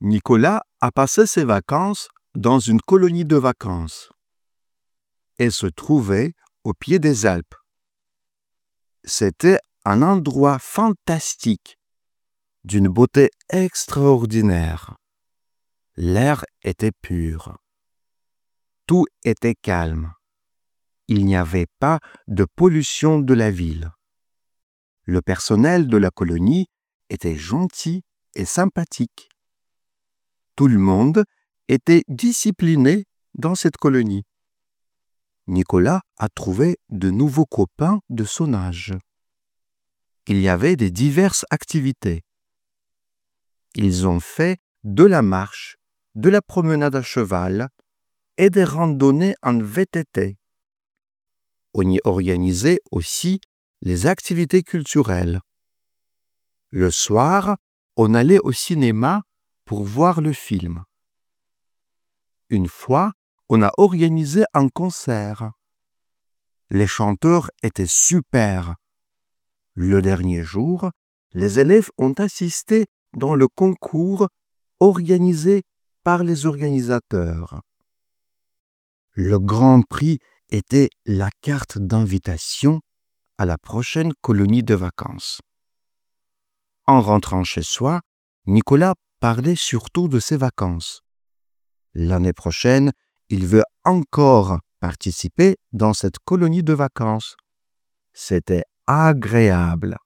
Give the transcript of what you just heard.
Nicolas a passé ses vacances dans une colonie de vacances. Elle se trouvait au pied des Alpes. C'était un endroit fantastique, d'une beauté extraordinaire. L'air était pur. Tout était calme. Il n'y avait pas de pollution de la ville. Le personnel de la colonie était gentil et sympathique. Tout le monde était discipliné dans cette colonie. Nicolas a trouvé de nouveaux copains de son âge. Il y avait des diverses activités. Ils ont fait de la marche, de la promenade à cheval et des randonnées en VTT. On y organisait aussi les activités culturelles. Le soir, on allait au cinéma pour voir le film. Une fois, on a organisé un concert. Les chanteurs étaient super. Le dernier jour, les élèves ont assisté dans le concours organisé par les organisateurs. Le grand prix était la carte d'invitation à la prochaine colonie de vacances. En rentrant chez soi, Nicolas parlait surtout de ses vacances. L'année prochaine, il veut encore participer dans cette colonie de vacances. C'était agréable.